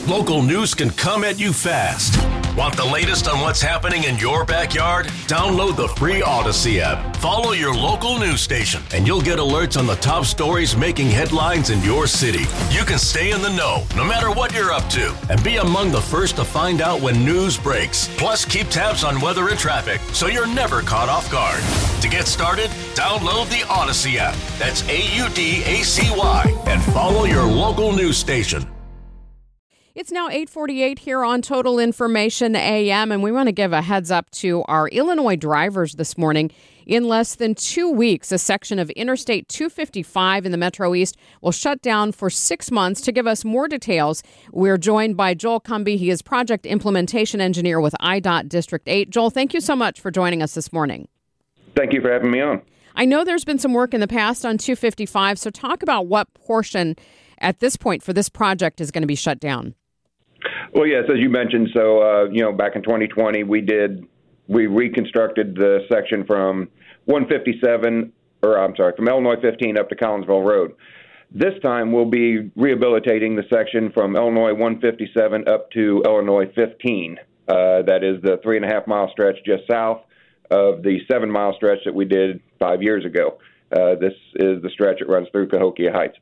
Local news can come at you fast. Want the latest on what's happening in your backyard? Download the free Odyssey app. Follow your local news station, and you'll get alerts on the top stories making headlines in your city. You can stay in the know, no matter what you're up to, and be among the first to find out when news breaks. Plus, keep tabs on weather and traffic, so you're never caught off guard. To get started, download the Odyssey app. That's AUDACY, and follow your local news station. It's now 8:48 here on Total Information AM, and we want to give a heads up to our Illinois drivers this morning. In less than 2 weeks, a section of Interstate 255 in the Metro East will shut down for 6 months. To give us more details, we're joined by Joel Cumby. He is Project Implementation Engineer with IDOT District 8. Joel, thank you so much for joining us this morning. Thank you for having me on. I know there's been some work in the past on 255, so talk about what portion at this point for this project is going to be shut down. Well, yes, as you mentioned, back in 2020, we reconstructed the section from from Illinois 15 up to Collinsville Road. This time, we'll be rehabilitating the section from Illinois 157 up to Illinois 15. That is the 3.5-mile stretch just south of the 7-mile stretch that we did 5 years ago. This is the stretch that runs through Cahokia Heights.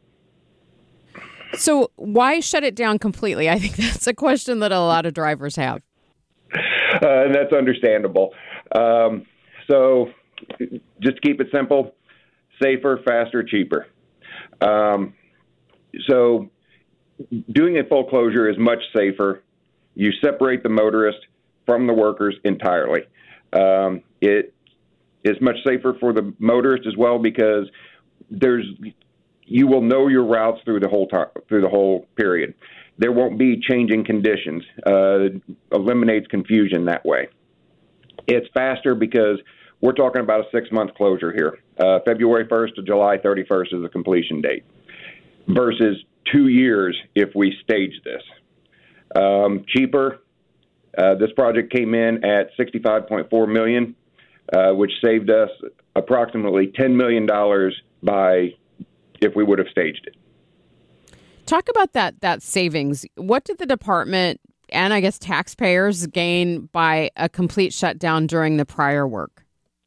So why shut it down completely? I think that's a question that a lot of drivers have. And that's understandable. So just to keep it simple, safer, faster, cheaper. So doing a full closure is much safer. You separate the motorist from the workers entirely. It is much safer for the motorist as well because you will know your routes through the whole period. There won't be changing conditions. Eliminates confusion that way. It's faster because we're talking about a 6-month closure here. February 1st to July 31st is the completion date versus 2 years if we stage this. Cheaper. This project came in at $65.4 million, which saved us approximately $10 million if we would have staged it. Talk about that savings. What did the department and I guess taxpayers gain by a complete shutdown during the prior work?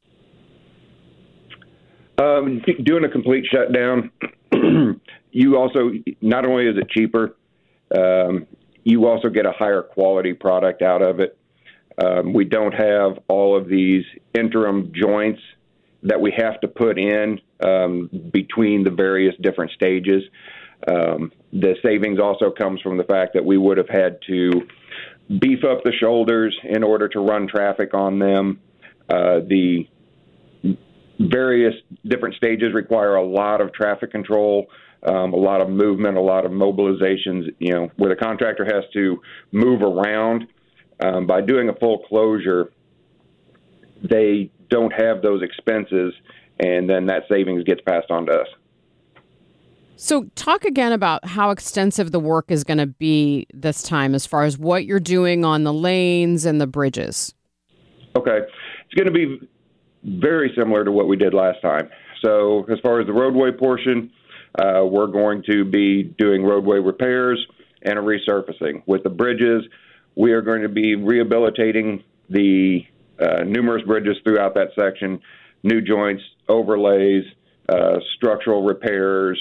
Doing a complete shutdown, you also, not only is it cheaper, you also get a higher quality product out of it. We don't have all of these interim joints that we have to put in between the various different stages. The savings also comes from the fact that we would have had to beef up the shoulders in order to run traffic on them. The various different stages require a lot of traffic control, a lot of movement, a lot of mobilizations, where the contractor has to move around. By doing a full closure, they don't have those expenses, and then that savings gets passed on to us. So talk again about how extensive the work is going to be this time as far as what you're doing on the lanes and the bridges. Okay. It's going to be very similar to what we did last time. So as far as the roadway portion, we're going to be doing roadway repairs and a resurfacing. With the bridges, we are going to be rehabilitating the numerous bridges throughout that section, new joints, overlays, structural repairs,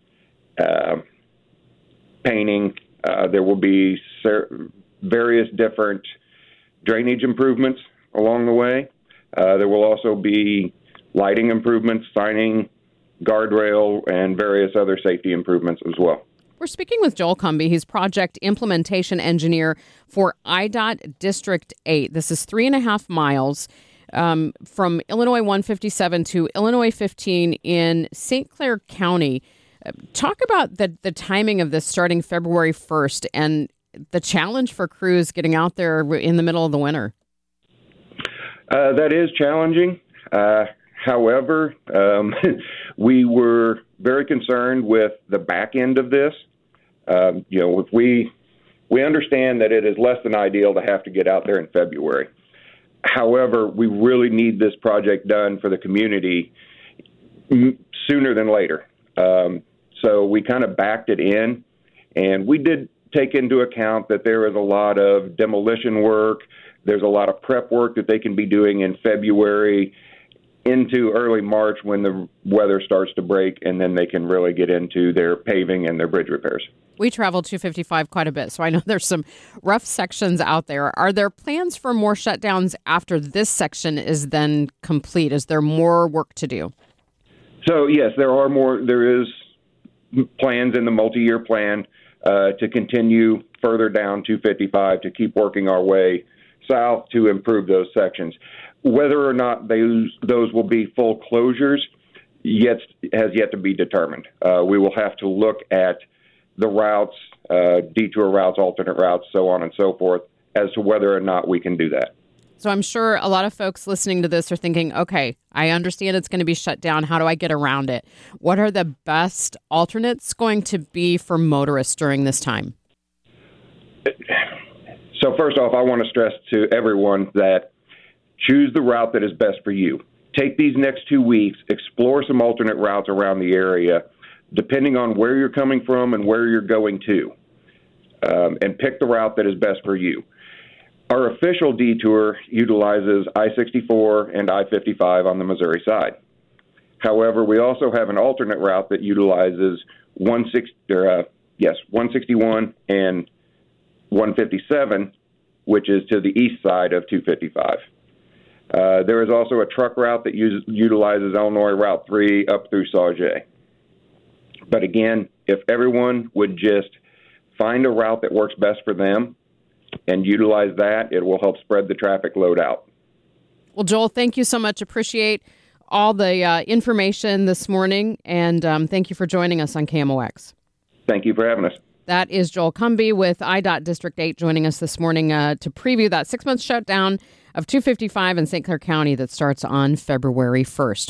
painting. There will be various different drainage improvements along the way. There will also be lighting improvements, signing, guardrail, and various other safety improvements as well. We're speaking with Joel Cumby. He's Project Implementation Engineer for IDOT District 8. This is 3.5 miles from Illinois 157 to Illinois 15 in St. Clair County. Talk about the timing of this starting February 1st and the challenge for crews getting out there in the middle of the winter. That is challenging. However, we were very concerned with the back end of this. If we understand that it is less than ideal to have to get out there in February. However, we really need this project done for the community sooner than later. So we kind of backed it in, and we did take into account that there is a lot of demolition work. There's a lot of prep work that they can be doing in February into early March when the weather starts to break, and then they can really get into their paving and their bridge repairs. We travel 255 quite a bit, so I know there's some rough sections out there. Are there plans for more shutdowns after this section is then complete? Is there more work to do? So, yes, there are more. There is plans in the multi-year plan to continue further down 255 to keep working our way south to improve those sections. Whether or not those will be full closures has yet to be determined. We will have to look at the routes, detour routes, alternate routes, so on and so forth, as to whether or not we can do that. So I'm sure a lot of folks listening to this are thinking, okay, I understand it's going to be shut down. How do I get around it? What are the best alternates going to be for motorists during this time? So first off, I want to stress to everyone that choose the route that is best for you. Take these next 2 weeks, explore some alternate routes around the area, depending on where you're coming from and where you're going to, and pick the route that is best for you. Our official detour utilizes I-64 and I-55 on the Missouri side. However, we also have an alternate route that utilizes 161 and 157, which is to the east side of 255. There is also a truck route that utilizes Illinois Route 3 up through Sauget. But again, if everyone would just find a route that works best for them and utilize that, it will help spread the traffic load out. Well, Joel, thank you so much. Appreciate all the information this morning, and thank you for joining us on KMOX. Thank you for having us. That is Joel Cumby with IDOT District 8 joining us this morning to preview that 6-month shutdown of 255 in St. Clair County that starts on February 1st.